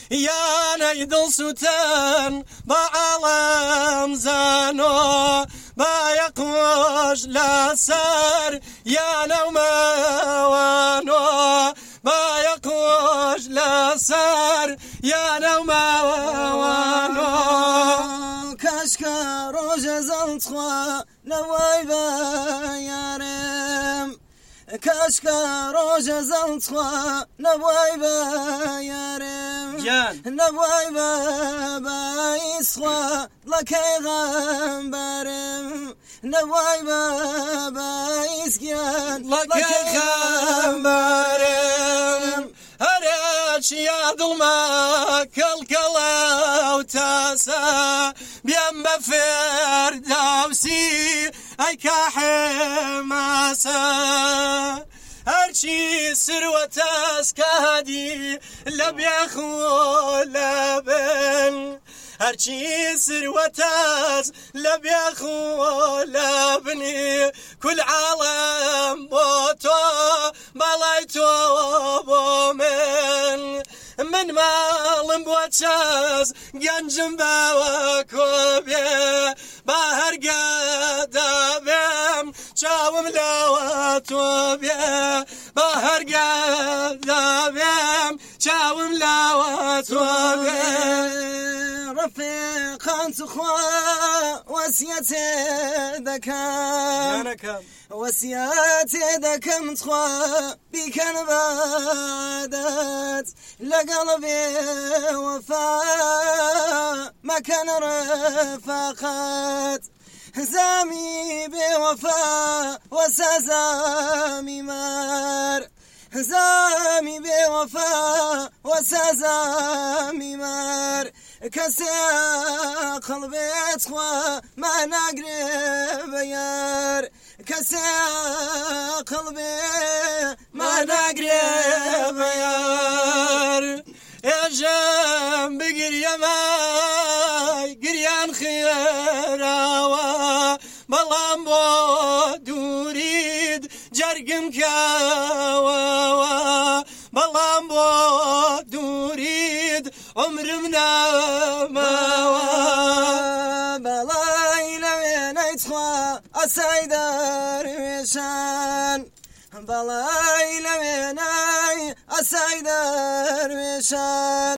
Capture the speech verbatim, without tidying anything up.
یانەی دڵسووتن بە عەڵەم زانۆ بایە قۆش لەسەر یانەومەوانۆ بایە قۆش لەسەر یانەومەوانۆ کاشکە ڕۆژە زەڵتخوا نەوای بە یارم کاشکە ڕۆژە زەڵتخوا نەوای بە یارم نەوای بە بایسخوا لەکەی غەمبەرم نەوای بە بایسگیان لەکەی غەمبەرم هەرچیا دڵما کەڵکەڵە و تاسە بێم بە فێرداوسی ئەی کاحێماسە هەرچی سروەتەس کادی لە بێخۆ لەبن هەرچی سروەتەس لە بێخۆ لەبنی کول عاڵەم بۆ تۆ بەڵای تۆ بۆ من من ماڵم بۆ چەس گەنجم باوە کۆبێ با هەرگەدا بێم چاوم لەوە تۆ بێ با هەرگەدا بێم چاوم لەوە تۆ بێ ڕەفیقان توخوا وەسیەتێ دەکەم وەسیەتێ دەکەم تخوا بیکەن بەعادەت لەگەڵ بێوەفا مەکەن ڕەفاقەت زامی بێوەفا وەسە زامی مار زامی بێوەفا وەسە زامی مار کەسێ عەقڵ بێت خوا ماناگرێ بە یار کەسێ عەقڵ بێ ماناگرێ بە یار ئێژەم بگریەمای گریان خێراوە بەڵام بۆ دوورید جەرگم کاوەوە بەڵام بۆ دوورید عمرم ناماوە بەڵای لە وێنەی تخوا ئەسای دەروێشان بەڵای لە وێنەی ئەسای دەروێشان